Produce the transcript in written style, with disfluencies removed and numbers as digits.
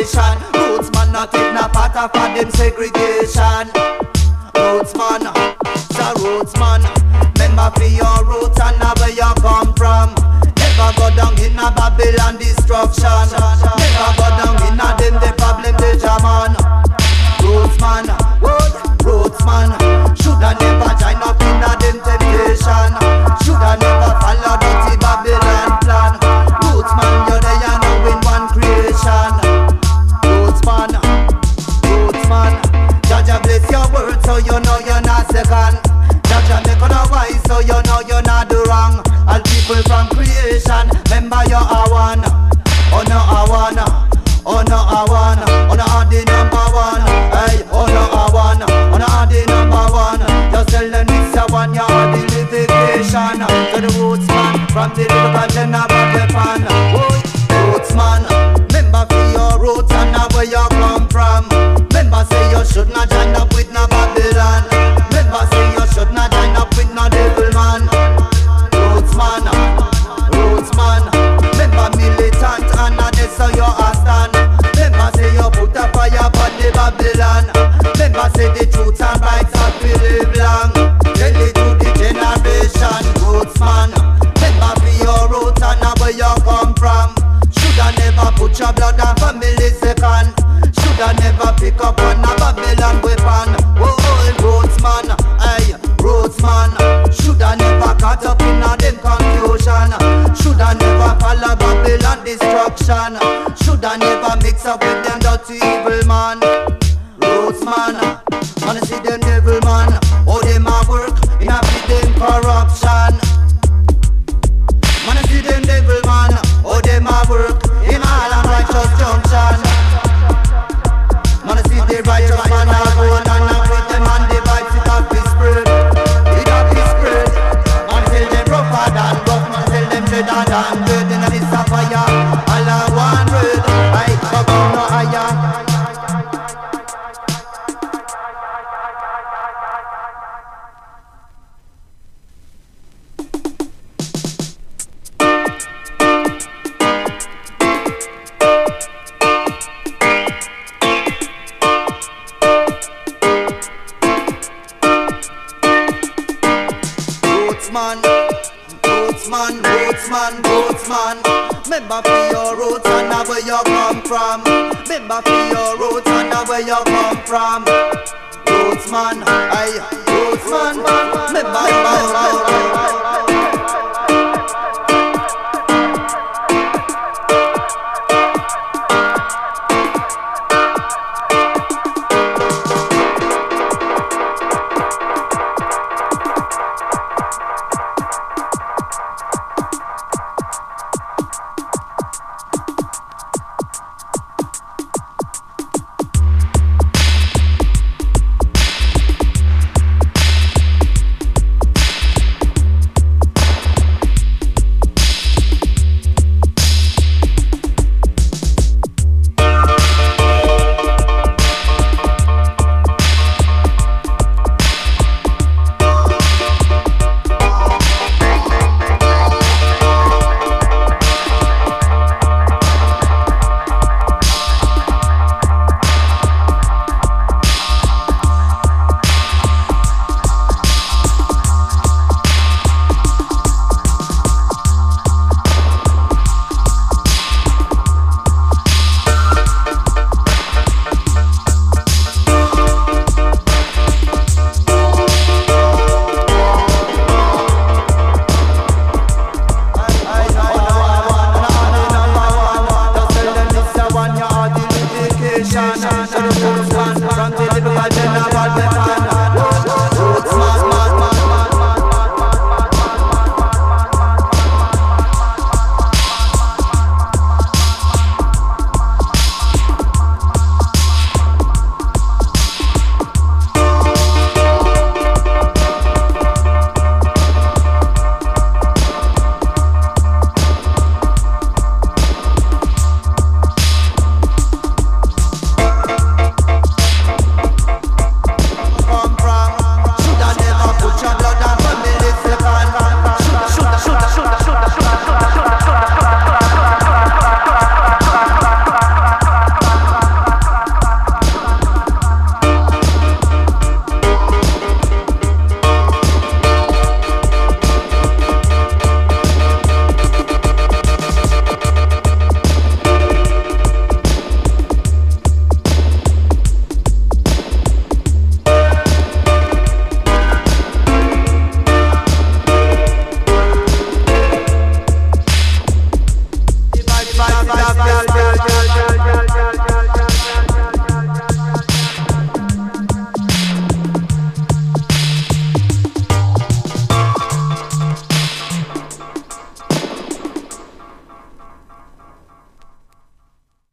nation. Roots man not take no part of them segregation. Roots man, so roots man. Remember for your roots and where you come from. Never go down in a Babylon destruction. Never go down in a them the problem the German. Roots man, what? Roots man. Shoulda never join up in a them temptation. Shoulda never follow dirty Babylon plan. Roots man, you're there now in one creation. Roots man, roots man. Jaja bless your word so you know you're not second. Jaja make otherwise so you know you're not do wrong. All people from creation, remember you're a one. Oh no a one, oh no a one, oh no a the number one. Hey, oh no a one, oh no a the number one. Just tell them it's a one, you're the litigation. To the roots man, from the little garden of Babylon. Roots man, remember for your roots and where you come from. Remember say you should not join up with no Babylon. Remember say you should not join up with no devil man. Roots man, roots man. Remember militant and that's how you are stand. Remember say you put a fire upon the Babylon. Remember say the truth and rights have to live long. Tell it to the generation. Roots man, remember for your roots and where you come from. Shoulda never put your blood on family second. Shoulda never pick up on a Babylon weapon. Oh, roots man, hey, roots man. Shoulda never caught up in a them confusion. Shoulda never follow Babylon destruction. Shoulda never mix up with them dirty evil man. Roots man, wanna see them devil man. Oh, them a work in a fit them corruption. Wanna see them devil man. Oh, them a work in all unrighteous junction. Wanna see the righteous man a go and with them and the vibes it up is spread. It up is spread. Wanna tell them rougher than rough. Wanna tell them dreader than dread. In this a fire, all a one red. I go no higher. Rootsman, remember for your roots and where you come from. Remember for your roots and where you come from. Rootsman, aye, rootsman, remember.